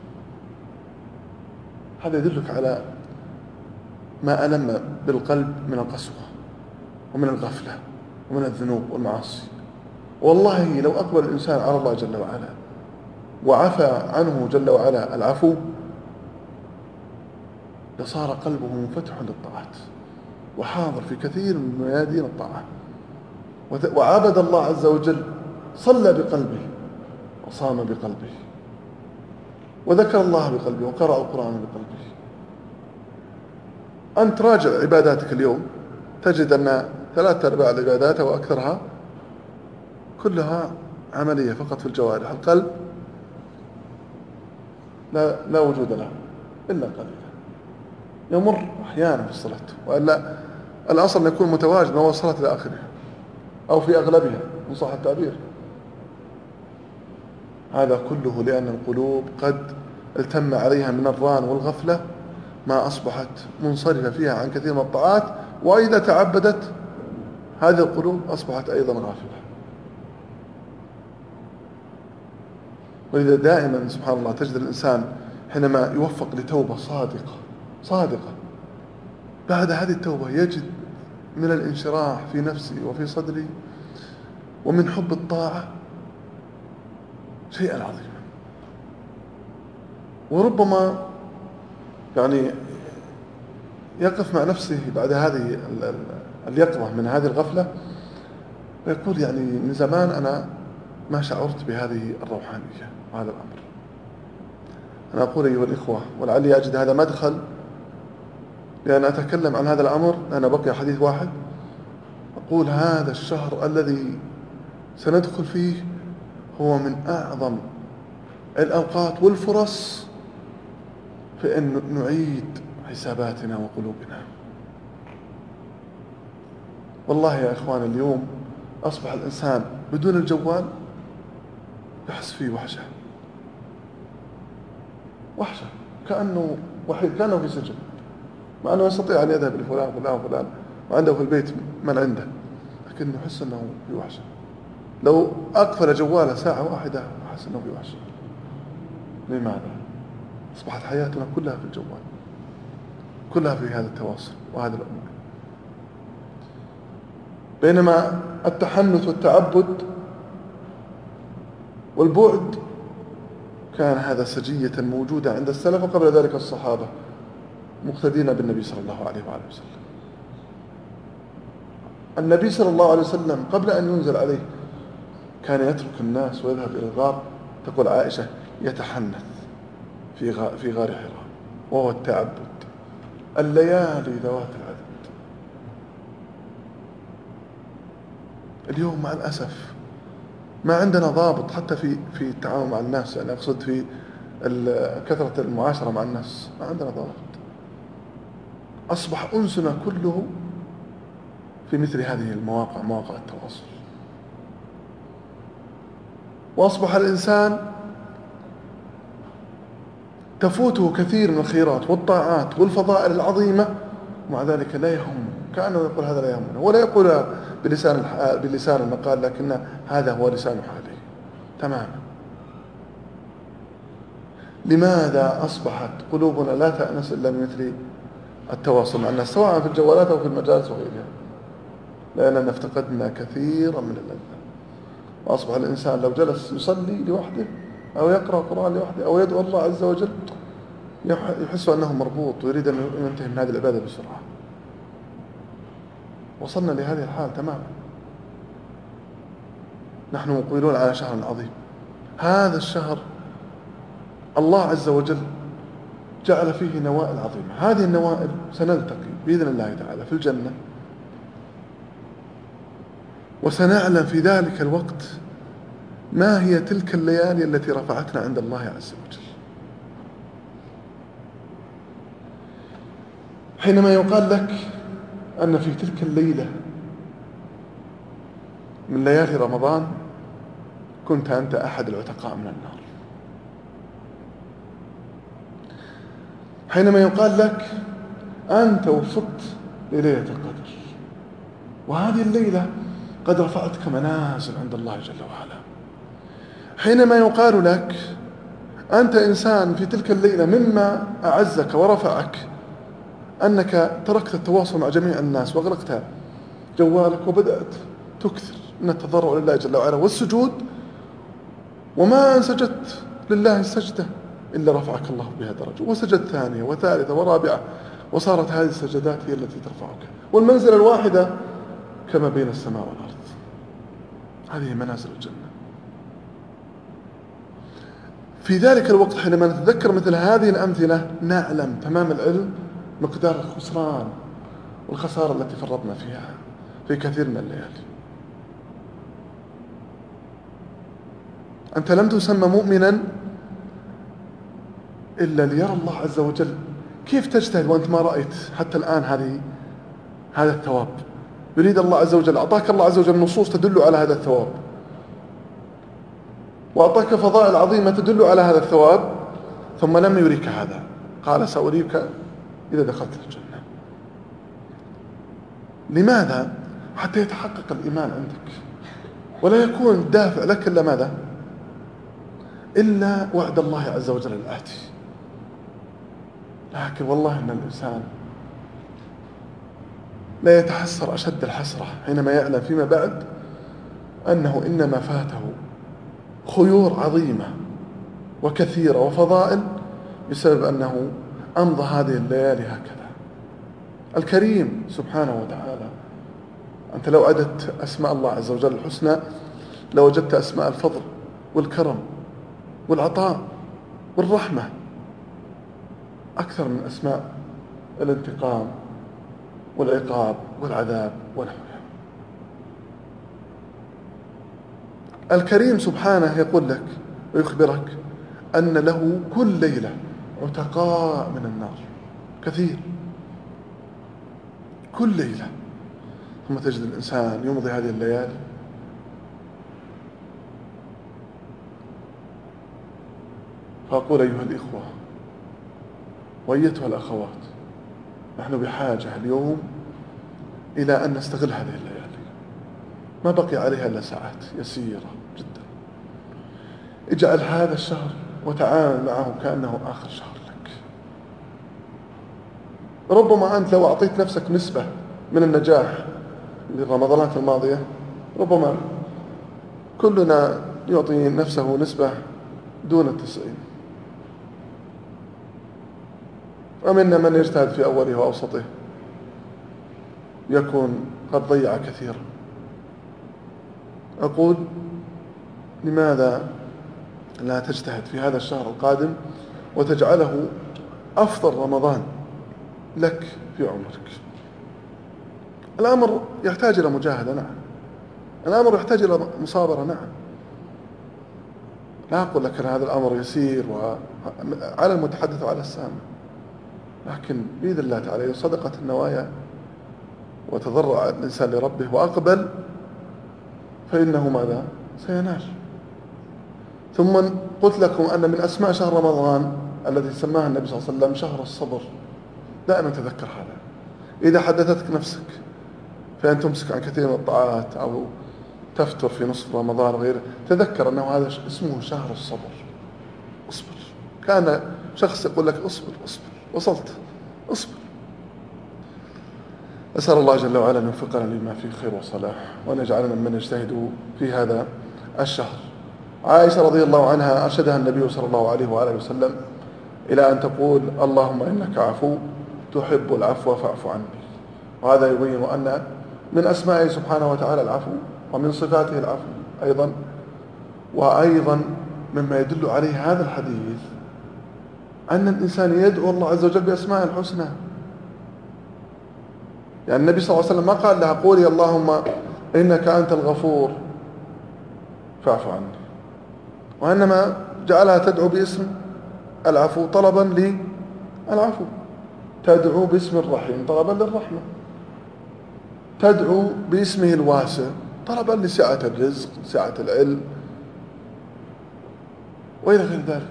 هذا يدلك على ما ألم بالقلب من القسوة ومن الغفلة ومن الذنوب والمعاصي. والله لو أقبل الإنسان على الله جل وعلا وعفى عنه جل وعلا العفو لصار قلبه منفتح للطاعات وحاضر في كثير من ميادين الطاعة، وعبد الله عز وجل، صلى بقلبه وصام بقلبه وذكر الله بقلبه وقرأ القرآن بقلبه. أنت راجع عباداتك اليوم تجد أن ثلاثة أرباع العبادات أو أكثرها كلها عملية فقط في الجوارح، القلب لا, لا وجود له إلا قليلا، يمر أحيانا في الصلاة، وإلا الأصل أن يكون متواجد من أول الصلاة إلى آخرها أو في أغلبها إن صح التعبير. هذا كله لأن القلوب قد التم عليها من الران والغفلة ما أصبحت منصرفة فيها عن كثير من الطاعات، وإذا تعبدت هذه القلوب أصبحت أيضا غافلة. ولذا دائما سبحان الله تجد الإنسان حينما يوفق لتوبة صادقة صادقة بعد هذه التوبة يجد من الانشراح في نفسه وفي صدره ومن حب الطاعة شيئا عظيما. وربما يعني يقف مع نفسه بعد هذه اليقظة من هذه الغفلة ويقول يعني من زمان أنا ما شعرت بهذه الروحانية وهذا الأمر. أنا أقول أيها الإخوة ولعلي أجد هذا مدخل لأن أتكلم عن هذا الأمر، أنا بقي حديث واحد أقول هذا الشهر الذي سندخل فيه هو من أعظم الأوقات والفرص في أن نعيد حساباتنا وقلوبنا. والله يا إخوان اليوم أصبح الإنسان بدون الجوال يحس فيه وحشة وحشة كأنه وحيد، كأنه في سجن، مع أنه يستطيع أن يذهب لفلان فلان وفلان وعنده في البيت من عنده، لكنه يحس أنه في وحشة. لو أقفل جواله ساعة واحدة أحس أنه في وحشة. لماذا؟ أصبحت حياتنا كلها في الجوال، كلها في هذا التواصل وهذا الأمور، بينما التحنث والتعبد والبعد كان هذا سجية موجودة عند السلف وقبل ذلك الصحابة مقتدين بالنبي صلى الله عليه وآله وسلم. النبي صلى الله عليه وسلم قبل أن ينزل عليه كان يترك الناس ويذهب إلى الغار، تقول عائشة يتحنث في غار, في غار حراء، وهو التعبد الليالي ذوات العدد. اليوم مع الأسف ما عندنا ضابط حتى في في التعامل مع الناس، يعني أقصد في كثرة المعاشرة مع الناس ما عندنا ضابط. أصبح أنسنا كله في مثل هذه المواقع، مواقع التواصل، وأصبح الإنسان تفوته كثير من الخيرات والطاعات والفضائل العظيمة ومع ذلك لا يهم، كأنه يقول هذا لا يهمنا، ولا يقول بلسان بلسان المقال، لكن هذا هو لسان حاله تماما. لماذا أصبحت قلوبنا لا تأنس إلا من مثل التواصل مع الناس سواء في الجوالات أو في المجالس وغيرها؟ لأننا افتقدنا كثيرا من اللذة، وأصبح الإنسان لو جلس يصلي لوحده أو يقرأ القرآن لوحده أو يدعو الله عز وجل يحس أنه مربوط ويريد أن ينتهي من هذه العبادة بسرعة. وصلنا لهذه الحال تماما. نحن مقبلون على شهر عظيم، هذا الشهر الله عز وجل جعل فيه نوائل عظيمة، هذه النوائل سنلتقي بإذن الله تعالى في الجنة، وسنعلم في ذلك الوقت ما هي تلك الليالي التي رفعتنا عند الله عز وجل. حينما يقال لك أن في تلك الليلة من ليالي رمضان كنت أنت أحد العتقاء من النار، حينما يقال لك أنت وفقت لليلة القدر، وهذه الليلة قد رفعتك منازل عند الله جل وعلا، حينما يقال لك أنت إنسان في تلك الليلة مما أعزك ورفعك أنك تركت التواصل مع جميع الناس وأغلقت جوالك وبدأت تكثر من التضرع لله جل وعلا والسجود، وما أن سجدت لله سجدة إلا رفعك الله بها درجة، وسجد ثانية وثالثة ورابعة، وصارت هذه السجدات هي التي ترفعك، والمنزلة الواحدة كما بين السماء والأرض. هذه منازل الجنة. في ذلك الوقت حينما نتذكر مثل هذه الأمثلة نعلم تمام العلم مقدار الخسران والخسارة التي فرطنا فيها في كثير من الليالي. أنت لم تسمى مؤمنا إلا ليرى الله عز وجل. كيف تجتهد وأنت ما رأيت حتى الآن هذه هذا الثواب؟ يريد الله عز وجل، أعطاك الله عز وجل نصوص تدل على هذا الثواب، وأعطاك فضائل عظيمة تدل على هذا الثواب، ثم لم يريك هذا. قال سأريك إذا دخلت الجنة. لماذا؟ حتى يتحقق الإيمان عندك، ولا يكون دافع لك إلا ماذا؟ إلا وعد الله عز وجل الآتي. لكن والله إن الإنسان لا يتحسر أشد الحسرة حينما يعلم فيما بعد أنه إنما فاته خيور عظيمة وكثيرة وفضائل بسبب أنه أمضى هذه الليالي هكذا. الكريم سبحانه وتعالى، أنت لو عدت أسماء الله عز وجل الحسنى لوجدت أسماء الفضل والكرم والعطاء والرحمة أكثر من أسماء الانتقام والعقاب والعذاب ونحوها. الكريم سبحانه يقول لك ويخبرك أن له كل ليلة عتقاء من النار كثير، كل ليلة. ثم تجد الإنسان يمضي هذه الليالي فأقول أيها الإخوة وأيتها الأخوات، نحن بحاجة اليوم إلى أن نستغل هذه الليالي. ما بقي عليها إلا ساعات يسيرة جدا. اجعل هذا الشهر وتعامل معه كأنه آخر شهر لك. ربما أنت لو أعطيت نفسك نسبة من النجاح للرمضانات الماضية، ربما كلنا يعطي نفسه نسبة دون التسعين، ومنا من يجتهد في أوله وأوسطه يكون قد ضيع كثيرا. أقول لماذا لا تجتهد في هذا الشهر القادم وتجعله أفضل رمضان لك في عمرك؟ الأمر يحتاج إلى مجاهدة، نعم. الأمر يحتاج إلى مصابرة، نعم. لا أقول لك أن هذا الأمر يسير وعلى المتحدث وعلى السامع، لكن بإذن الله تعالى صدقت النوايا وتضرع الإنسان لربه وأقبل فإنه ماذا؟ سينال. ثم قلت لكم أن من أسماء شهر رمضان الذي سماها النبي صلى الله عليه وسلم شهر الصبر. دائما تذكر هذا. إذا حدثتك نفسك فأن تمسك عن كثير من الطاعات أو تفتر في نصف رمضان وغيره، تذكر أنه هذا اسمه شهر الصبر. اصبر. كان شخص يقول لك اصبر اصبر، وصلت اصبر. أسأل الله جل وعلا أن يوفقنا لما فيه خير وصلاح، وأن يجعلنا من يجتهد في هذا الشهر. عائشة رضي الله عنها أرشدها النبي صلى الله عليه وآله وسلم إلى أن تقول اللهم إنك عفو تحب العفو فاعف عني. وهذا يبين أن من أسمائه سبحانه وتعالى العفو، ومن صفاته العفو أيضا. وأيضا مما يدل عليه هذا الحديث أن الإنسان يدعو الله عز وجل بأسماء الحسنى. يعني النبي صلى الله عليه وسلم ما قال لها قولي اللهم إنك أنت الغفور فاعف عني، وإنما جعلها تدعو باسم العفو طلبا للعفو، تدعو باسم الرحيم طلبا للرحمة، تدعو باسمه الواسع طلبا لسعة الرزق سعة العلم وإلى غير ذلك،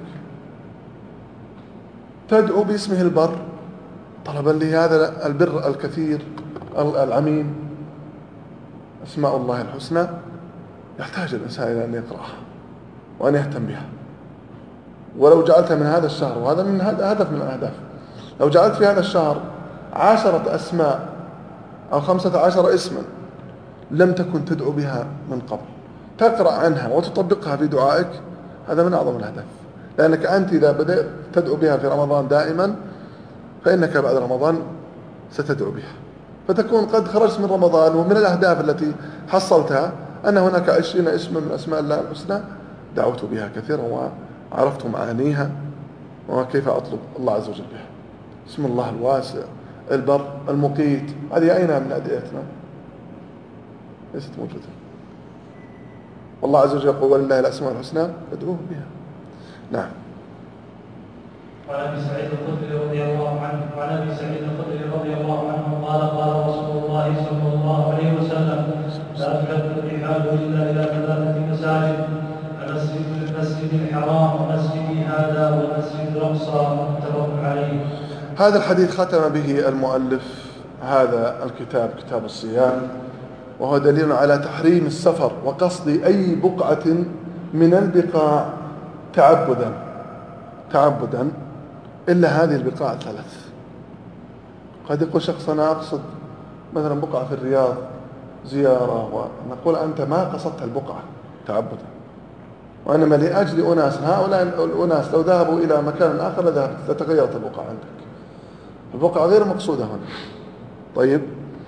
تدعو باسمه البر طلبا لهذا البر الكثير العميم. أسماء الله الحسنى يحتاج الإنسان إلى أن يقرأها وأن يهتم بها. ولو جعلت من هذا الشهر، وهذا من هدف من الأهداف، لو جعلت في هذا الشهر عشرة أسماء أو خمسة عشر اسما لم تكن تدعو بها من قبل، تقرأ عنها وتطبقها في دعائك، هذا من أعظم الأهداف. لأنك أنت إذا بدأت تدعو بها في رمضان دائما فإنك بعد رمضان ستدعو بها، فتكون قد خرجت من رمضان. ومن الأهداف التي حصلتها أن هناك عشرين اسما من أسماء الله الحسنى دعوت بها كثيرا وعرفت معانيها وكيف أطلب الله عز وجل بها. اسم الله الواسع، البر، المقيت، هذه أينها من أدعيتنا؟ ليست موجودة. والله عز وجل يقول ولله الأسماء الحسنى فادعوه بها. نعم. وعن ابي سعيد الخدري رضي الله عنه وعن ابي سعيد الخدري رضي الله عنه قال قال رسول الله صلى الله عليه وسلم لا تحب الرحال الا الى ثلاثه مساجد: المسجد المسجد الحرام ومسجدي هذا والمسجد الاقصى، متفق عليه. هذا الحديث ختم به المؤلف هذا الكتاب، كتاب الصيام، وهو دليل على تحريم السفر وقصد أي بقعة من البقاع تعبدا تعبدا إلا هذه البقاع الثلاث. قد يقول شخص أنا أقصد مثلا بقعة في الرياض زيارة، ونقول أنت ما قصدت البقعة تعبدا، وإنما لأجل أناس. هؤلاء الأناس لو ذهبوا إلى مكان آخر لذهبت لتغيرت البقعة عندك. البقعة غير مقصودة هنا. طيب،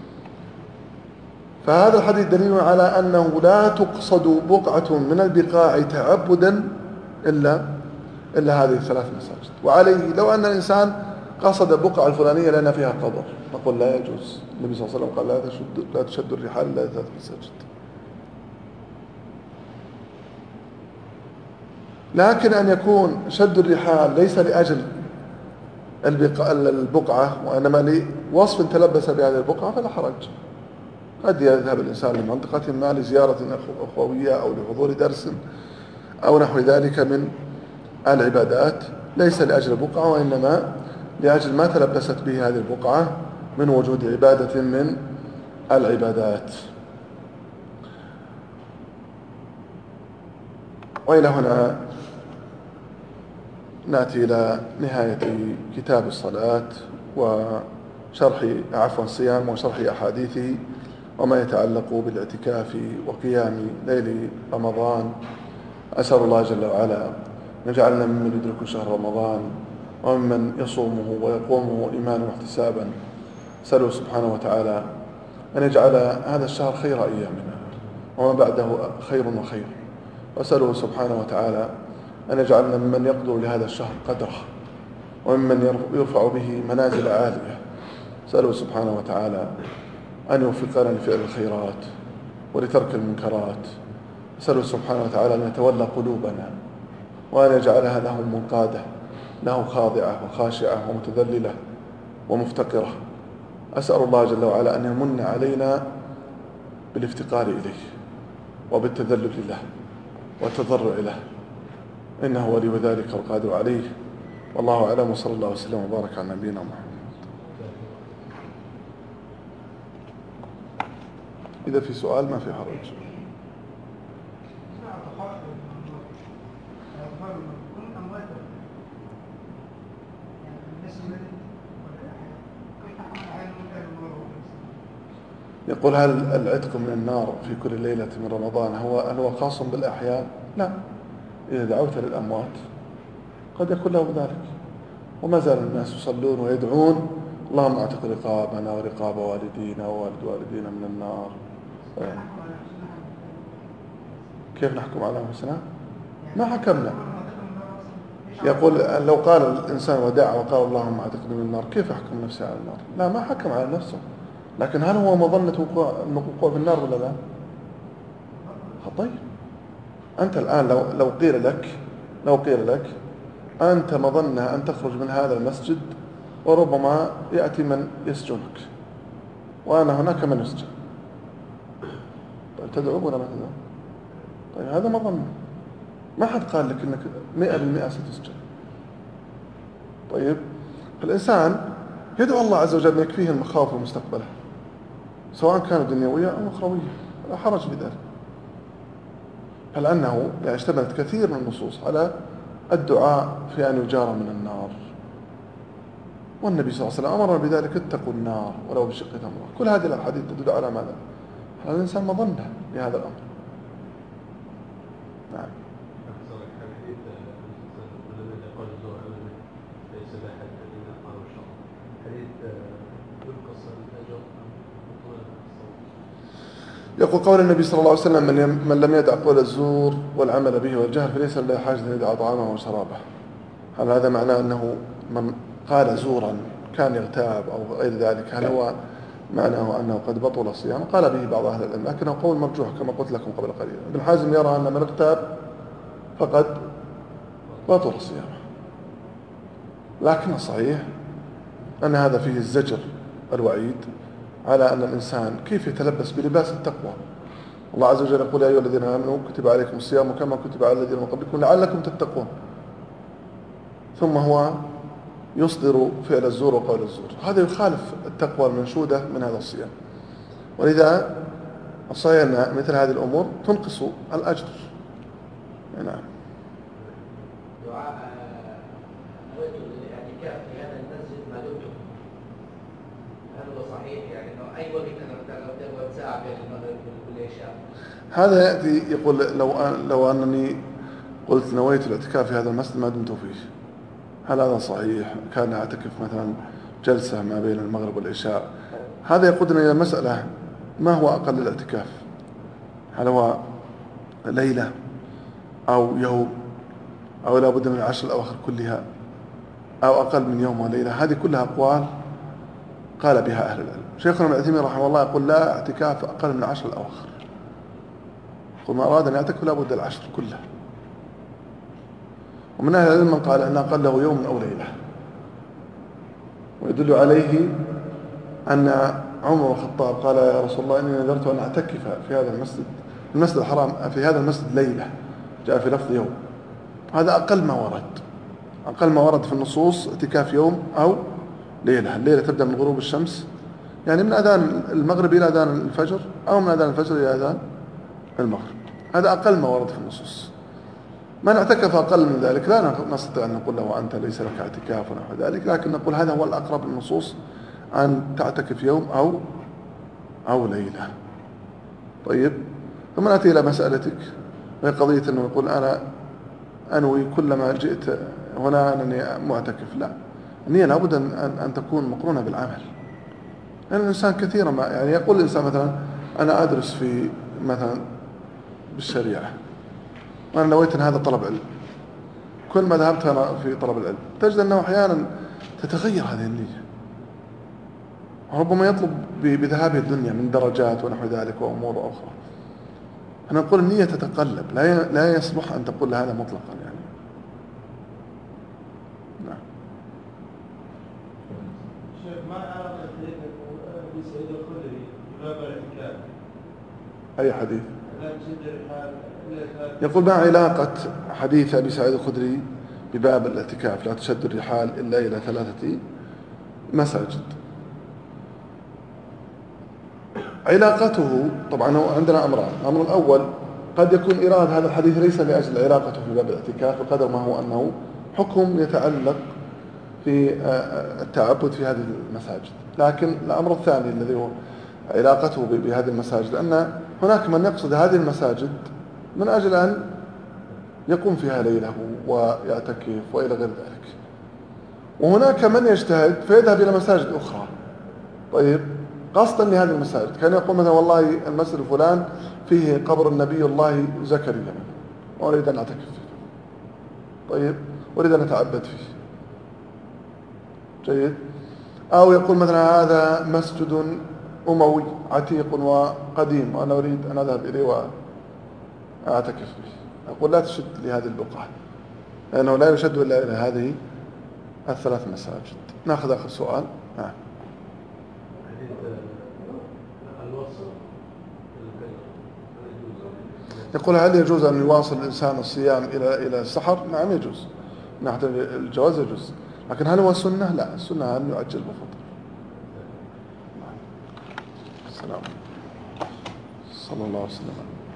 فهذا الحديث دليل على أنه لا تقصد بقعة من البقاع تعبدا إلا إلا هذه الثلاث مساجد. وعليه لو أن الإنسان قصد البقعة الفلانية لأن فيها قبر نقول لا يجوز. النبي صلى الله عليه وسلم قال لا تشد, لا تشد الرحال إلا ثلاث مساجد. لكن أن يكون شد الرحال ليس لأجل البقعة وإنما لوصف تلبس بهذه البقعة فلا حرج. قد يذهب الإنسان لمنطقة ما لزيارة أخوية أو لحضور درس أو نحو ذلك من العبادات، ليس لأجل البقعة وإنما لأجل ما تلبست به هذه البقعة من وجود عبادة من العبادات. وإلى هنا نأتي إلى نهاية كتاب الصلاة وشرح عفوا الصيام وشرح أحاديثه وما يتعلق بالاعتكاف وقيام ليل رمضان. أسأل الله جل وعلا نجعلنا ممن يدرك شهر رمضان وممن يصومه ويقومه إيمانا واحتسابا. أسأله سبحانه وتعالى أن يجعل هذا الشهر خير أيامنا وما بعده خير وخير. وأسأله سبحانه وتعالى أن يجعلنا ممن يقدر لهذا الشهر قدره وممن يرفع به منازل عالية. أسأله سبحانه وتعالى أن يوفقنا لفعل الخيرات ولترك المنكرات. أسأله سبحانه وتعالى أن يتولى قلوبنا وأن يجعلها له منقادة، له خاضعة وخاشعة ومتذللة ومفتقرة. أسأل الله جل وعلا أن يمن علينا بالافتقار إليه وبالتذلل له والتضرع له، إنه ولي ذلك القادر عليه. والله أعلم، وصلى الله وسلم وبارك على نبينا محمد. إذا في سؤال ما في حرج. يقول هل العتق من النار في كل ليلة من رمضان هو هل هو خاص بالأحياء؟ لا، إذا دعوت للأموات قد يكون له ذلك. وما زال الناس يصلون ويدعون اللهم اعتق رقابنا ورقاب والدينا ووالد والدينا من النار. كيف نحكم على أنفسنا؟ ما حكمنا. يقول لو قال الإنسان ودع وقال اللهم اعتقني من النار كيف يحكم نفسه على النار؟ لا، ما حكم على نفسه، لكن هل هو مظنة وقوع في النار ولا لا؟ طيب أنت الآن لو لو قيل لك لو قيل لك أنت مظنة أن تخرج من هذا المسجد وربما يأتي من يسجنك وأنا هناك من يسجن، طيب تدعو ولا ما تدعو؟ طيب هذا مظنة، ما حد قال لك أنك مئة بالمئة ستسجن. طيب الإنسان يدعو الله عز وجل أن يكفيه المخاوف المستقبلة سواء كانت دنيوية أو أخروية، لا حرج في ذلك. هل أنه يعني اشتملت كثير من النصوص على الدعاء في أن يجار من النار، والنبي صلى الله عليه وسلم أمرنا بذلك اتقوا النار ولو بشق تمرة. كل هذه الأحاديث تدل على ماذا؟ هذا الإنسان مظنة بهذا الأمر. نعم. يقول قول النبي صلى الله عليه وسلم من, من لم يدع قول الزور والعمل به والجهل فليس له حاجة أن يدع طعامه وشرابه. هل هذا معناه أنه من قال زورا كان يغتاب أو غير ذلك؟ هل هو معناه أنه قد بطل الصيام؟ قال به بعض أهل العلم لكنه قول مرجوح كما قلت لكم قبل قليل. ابن حازم يرى أن من اغتاب فقد بطل الصيام، لكن الصحيح أن هذا فيه الزجر الوعيد على أن الإنسان كيف يتلبس بلباس التقوى. الله عز وجل يقول يا أيها الذين آمنوا كتب عليكم الصيام كما كتب على الذين من قبلكم لعلكم تتقون، ثم هو يصدر فعل الزور وقول الزور. هذا يخالف التقوى المنشودة من هذا الصيام، ولذا الصحيح أن مثل هذه الأمور تنقص الأجر. نعم. دعاء أردت الاعتكاف في هذا المسجد ما دمت هل هو صحيح؟ يعني أنه أي وقت أنا أبدأ ساعة بين المغرب والعشاء؟ هذا يأتي يقول لو أن لو أنني قلت نويت الاعتكاف في هذا المسجد ما دمت فيه، هل هذا صحيح؟ كان أعتكف مثلا جلسة ما بين المغرب والعشاء. هذا يقودنا إلى مسألة ما هو أقل الاعتكاف؟ هل هو ليلة أو يوم أو لا بد من العشر الأواخر كلها أو أقل من يوم وليلة؟ هذه كلها أقوال قال بها أهل العلم. شيخنا ابن عثيمين رحمه الله يقول لا اعتكاف أقل من العشر الأواخر، يقول ما أراد أن يعتكف لا بد العشر كلها. ومن أهل العلم من قال أن أقله يوم أو ليلة، ويدل عليه أن عمر بن الخطاب قال يا رسول الله إني نذرت أن أعتكف في هذا المسجد المسجد الحرام في هذا المسجد ليلة، جاء في لفظ يوم. هذا أقل ما ورد، أقل ما ورد في النصوص اعتكاف يوم أو ليلة. الليلة تبدأ من غروب الشمس، يعني من أذان المغرب إلى أذان الفجر، أو من أذان الفجر إلى أذان المغرب. هذا أقل ما ورد في النصوص. من اعتكف أقل من ذلك لا نستطيع أن نقول له أنت ليس لك اعتكاف ونحو ذلك، لكن نقول هذا هو الأقرب للنصوص أن تعتكف يوم أو أو ليلة. طيب، ثم نأتي إلى مسألتك وهي قضية أنه يقول أنا أنوي كلما جئت هنا أنني معتكف. لا، النية لابد أن, أن تكون مقرونة بالعمل. لأن يعني الإنسان كثيرا ما يعني يقول الإنسان مثلا أنا أدرس في مثلا بالشريعة وأنا نويت أن هذا طلب علم، كل ما ذهبت أنا في طلب العلم تجد أنه أحيانا تتغير هذه النية، وربما يطلب بذهابه الدنيا من درجات ونحو ذلك وأمور أخرى. أنا نقول النية تتقلب، لا لا يصلح أن تقول هذا مطلقا يعني. نعم. شيخ ما علاقة حديث أبي سعيد الخدري بباب الاعتكاف؟ أي حديث؟ لا تشد الرحال. يقول ما علاقة حديث أبي سعيد الخدري بباب الاعتكاف لا تشد الرحال إلا إلى ثلاثة مساجد؟ علاقته طبعا هو عندنا أمران. الأمر الأول قد يكون إيراد هذا الحديث ليس لأجل علاقته في باب الاعتكاف بقدر ما هو أنه حكم يتعلق في التعبد في هذه المساجد. لكن الأمر الثاني الذي هو علاقته بهذه المساجد أن هناك من يقصد هذه المساجد من أجل أن يقوم فيها ليله ويعتكف وإلى غير ذلك، وهناك من يجتهد فيذهب إلى مساجد أخرى. طيب، قصدا لهذه المساجد كان يقول مثلا والله المسجد الفلان فيه قبر النبي الله زكريا وأريد أن أعتكف فيه، طيب أريد أن أتعبد فيه، جيد. أو يقول مثلا هذا مسجد أموي عتيق وقديم وأنا أريد أن أذهب إليه وأعتكف فيه. أقول لا تشد لهذه البقعة لأنه لا يشد إلا إلى هذه الثلاث مساجد. نأخذ آخر سؤال. نعم. يقول هل يجوز أن يواصل الإنسان الصيام إلى إلى السحر؟ نعم يجوز، من ناحية الجواز يجوز، لكن هل هو سنة؟ لا، السنة أن يؤجل بفطر. السلام صلى الله عليه وسلم.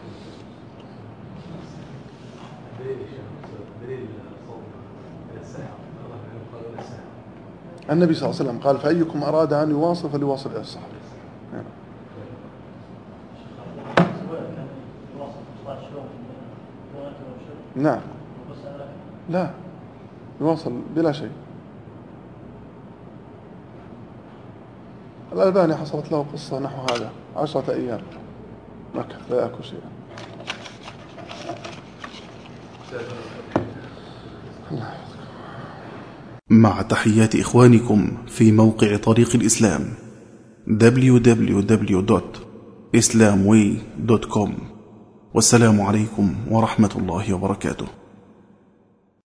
النبي صلى الله عليه وسلم قال فأيكم أراد أن يواصل فليواصل إلى السحر. نعم. لا يواصل بلا شيء. الألباني حصلت له قصة نحو هذا عشرة أيام مكث لا يأكل شيئا. مع تحيات إخوانكم في موقع طريق الإسلام دبليو دبليو دبليو دوت إسلام واي دوت كوم. والسلام عليكم ورحمة الله وبركاته.